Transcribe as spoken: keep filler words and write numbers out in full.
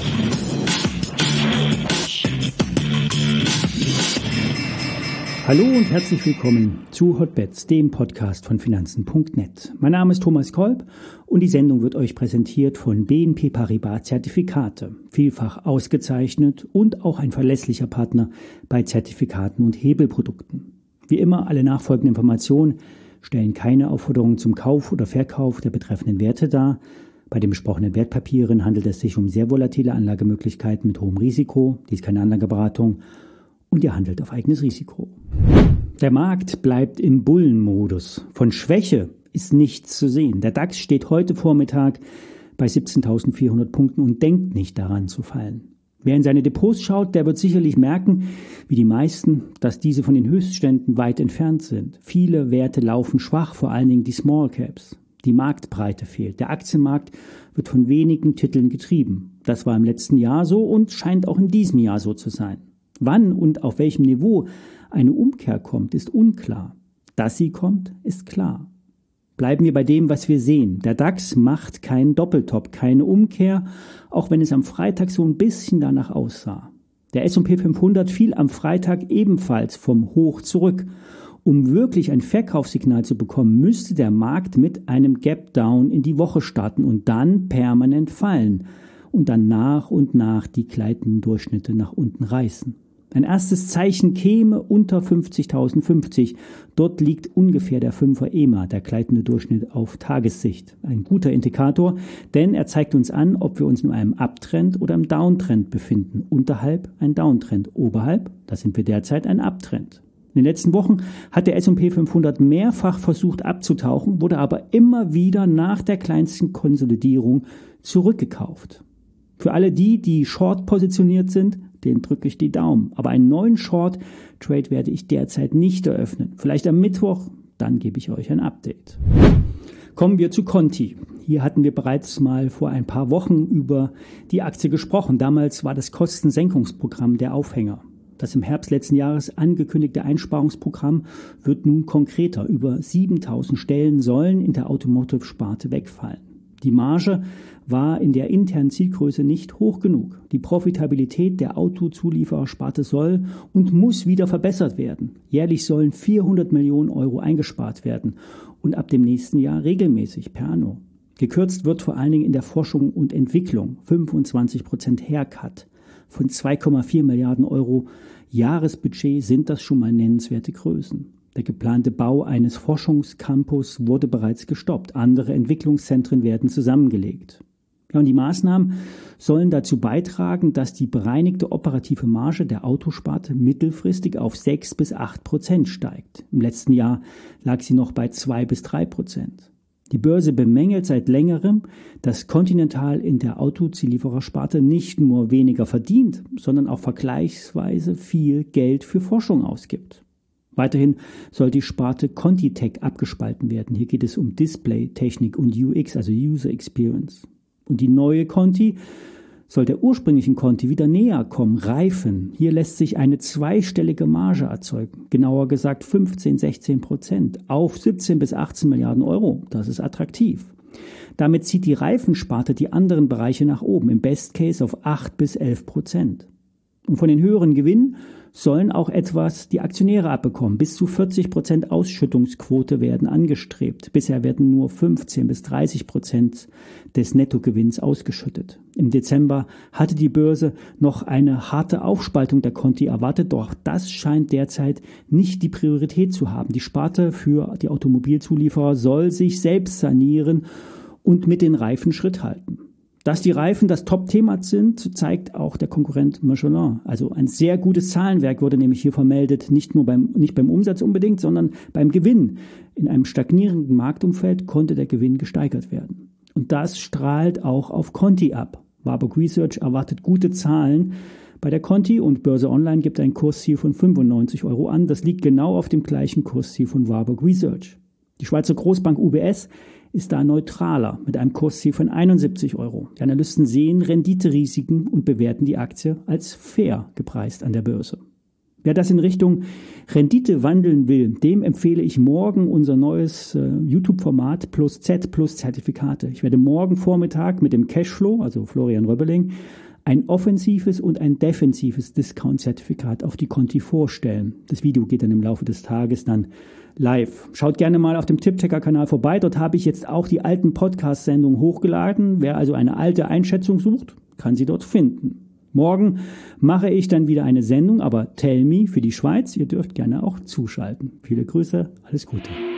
Hallo und herzlich willkommen zu Hotbets, dem Podcast von Finanzen Punkt net. Mein Name ist Thomas Kolb und die Sendung wird euch präsentiert von B N P Paribas Zertifikate, vielfach ausgezeichnet und auch ein verlässlicher Partner bei Zertifikaten und Hebelprodukten. Wie immer, alle nachfolgenden Informationen stellen keine Aufforderung zum Kauf oder Verkauf der betreffenden Werte dar. Bei den besprochenen Wertpapieren handelt es sich um sehr volatile Anlagemöglichkeiten mit hohem Risiko. Dies ist keine Anlageberatung. Und ihr handelt auf eigenes Risiko. Der Markt bleibt im Bullenmodus. Von Schwäche ist nichts zu sehen. Der DAX steht heute Vormittag bei siebzehntausendvierhundert Punkten und denkt nicht daran zu fallen. Wer in seine Depots schaut, der wird sicherlich merken, wie die meisten, dass diese von den Höchstständen weit entfernt sind. Viele Werte laufen schwach, vor allen Dingen die Small Caps. Die Marktbreite fehlt. Der Aktienmarkt wird von wenigen Titeln getrieben. Das war im letzten Jahr so und scheint auch in diesem Jahr so zu sein. Wann und auf welchem Niveau eine Umkehr kommt, ist unklar. Dass sie kommt, ist klar. Bleiben wir bei dem, was wir sehen. Der DAX macht keinen Doppeltop, keine Umkehr, auch wenn es am Freitag so ein bisschen danach aussah. Der S und P fünfhundert fiel am Freitag ebenfalls vom Hoch zurück. Um wirklich ein Verkaufssignal zu bekommen, müsste der Markt mit einem Gap Down in die Woche starten und dann permanent fallen und dann nach und nach die gleitenden Durchschnitte nach unten reißen. Ein erstes Zeichen käme unter fünfzigtausendfünfzig. Dort liegt ungefähr der Fünfer E M A, der gleitende Durchschnitt auf Tagessicht. Ein guter Indikator, denn er zeigt uns an, ob wir uns in einem Uptrend oder im Downtrend befinden. Unterhalb ein Downtrend, oberhalb, da sind wir derzeit ein Uptrend. In den letzten Wochen hat der S und P fünfhundert mehrfach versucht abzutauchen, wurde aber immer wieder nach der kleinsten Konsolidierung zurückgekauft. Für alle die, die short positioniert sind, den drücke ich die Daumen. Aber einen neuen Short-Trade werde ich derzeit nicht eröffnen. Vielleicht am Mittwoch, dann gebe ich euch ein Update. Kommen wir zu Conti. Hier hatten wir bereits mal vor ein paar Wochen über die Aktie gesprochen. Damals war das Kostensenkungsprogramm der Aufhänger. Das im Herbst letzten Jahres angekündigte Einsparungsprogramm wird nun konkreter. Über siebentausend Stellen sollen in der Automotive-Sparte wegfallen. Die Marge war in der internen Zielgröße nicht hoch genug. Die Profitabilität der Autozulieferersparte soll und muss wieder verbessert werden. Jährlich sollen vierhundert Millionen Euro eingespart werden und ab dem nächsten Jahr regelmäßig per anno. Gekürzt wird vor allen Dingen in der Forschung und Entwicklung. fünfundzwanzig Prozent Haircut von zwei Komma vier Milliarden Euro Jahresbudget sind das schon mal nennenswerte Größen. Der geplante Bau eines Forschungscampus wurde bereits gestoppt. Andere Entwicklungszentren werden zusammengelegt. Ja, und die Maßnahmen sollen dazu beitragen, dass die bereinigte operative Marge der Autosparte mittelfristig auf sechs bis acht Prozent steigt. Im letzten Jahr lag sie noch bei zwei bis drei Prozent. Die Börse bemängelt seit längerem, dass Continental in der Autozulieferersparte nicht nur weniger verdient, sondern auch vergleichsweise viel Geld für Forschung ausgibt. Weiterhin soll die Sparte ContiTech abgespalten werden. Hier geht es um Display-Technik und U X, also User Experience. Und die neue Conti soll der ursprünglichen Conti wieder näher kommen, reifen. Hier lässt sich eine zweistellige Marge erzeugen, genauer gesagt fünfzehn, sechzehn Prozent auf siebzehn bis achtzehn Milliarden Euro. Das ist attraktiv. Damit zieht die Reifensparte die anderen Bereiche nach oben, im Best Case auf acht bis elf Prozent. Und von den höheren Gewinnen sollen auch etwas die Aktionäre abbekommen. Bis zu vierzig Prozent Ausschüttungsquote werden angestrebt. Bisher werden nur fünfzehn bis dreißig Prozent des Nettogewinns ausgeschüttet. Im Dezember hatte die Börse noch eine harte Aufspaltung der Conti erwartet, doch das scheint derzeit nicht die Priorität zu haben. Die Sparte für die Automobilzulieferer soll sich selbst sanieren und mit den Reifen Schritt halten. Dass die Reifen das Top-Thema sind, zeigt auch der Konkurrent Michelin. Also ein sehr gutes Zahlenwerk wurde nämlich hier vermeldet, nicht nur beim, nicht beim Umsatz unbedingt, sondern beim Gewinn. In einem stagnierenden Marktumfeld konnte der Gewinn gesteigert werden. Und das strahlt auch auf Conti ab. Warburg Research erwartet gute Zahlen bei der Conti und Börse Online gibt ein Kursziel von fünfundneunzig Euro an. Das liegt genau auf dem gleichen Kursziel von Warburg Research. Die Schweizer Großbank U B S ist da neutraler mit einem Kursziel von einundsiebzig Euro. Die Analysten sehen Renditerisiken und bewerten die Aktie als fair gepreist an der Börse. Wer das in Richtung Rendite wandeln will, dem empfehle ich morgen unser neues äh, YouTube-Format plus Z plus Zertifikate. Ich werde morgen Vormittag mit dem Cashflow, also Florian Röbbeling, ein offensives und ein defensives Discount-Zertifikat auf die Konti vorstellen. Das Video geht dann im Laufe des Tages dann live. Schaut gerne mal auf dem Tiptechniker-Kanal vorbei. Dort habe ich jetzt auch die alten Podcast-Sendungen hochgeladen. Wer also eine alte Einschätzung sucht, kann sie dort finden. Morgen mache ich dann wieder eine Sendung, aber Tell Me für die Schweiz. Ihr dürft gerne auch zuschalten. Viele Grüße, alles Gute.